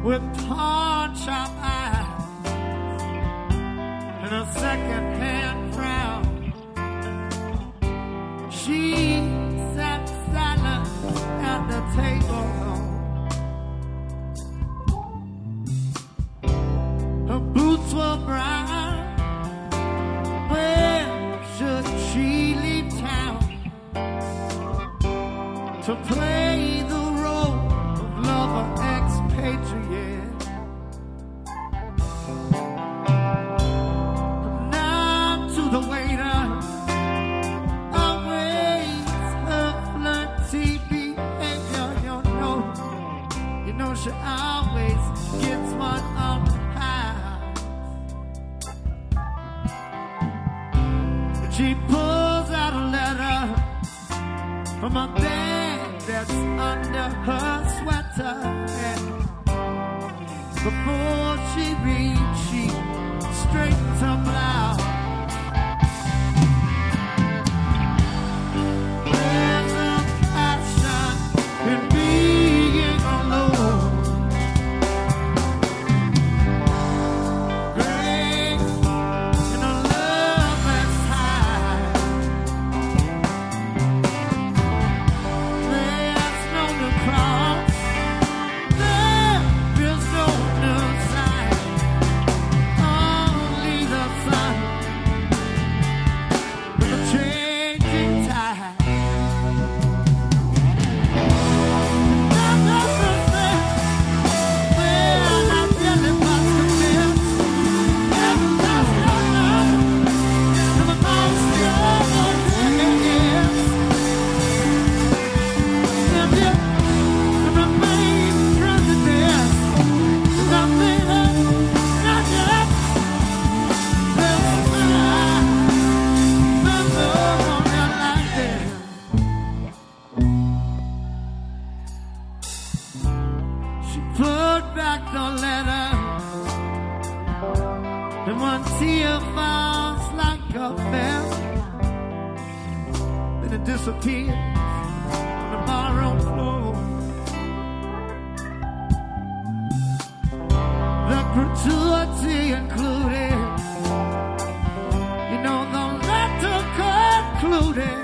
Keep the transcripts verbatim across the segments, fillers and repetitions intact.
with pawn-shop eyes and a second-hand frown. She sat silent at the table. Her boots were brown. Where should she leave town to play the role of lover expatriate? Now to the waiter, always her flirty behavior. You know, you know she always gets one up high. She pulls out a letter from a bag that's under her sweater. And before she reads, she straightens her blouse. There's a passion in being alone. Grace in a loveless high. There's no new cross. There is no new sign. Only the sun with a changing tide. Now nothing there where I really must commit. Every last love to the most young years. If you remain president, nothing else, not yet. There's mine, there's no one like this. She put back the letter, and one tear falls like a bell. Then it disappears on the barroom floor. The gratuity included, you know, the letter concluded.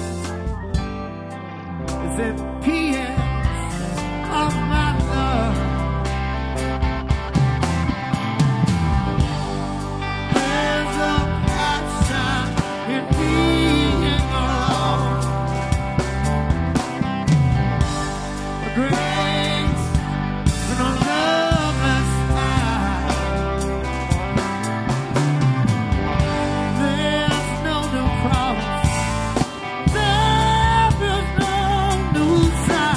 Is it P S of my love? There's a passion in being alone. A grace and a loveless eye. There's no new cross. There is no new sign.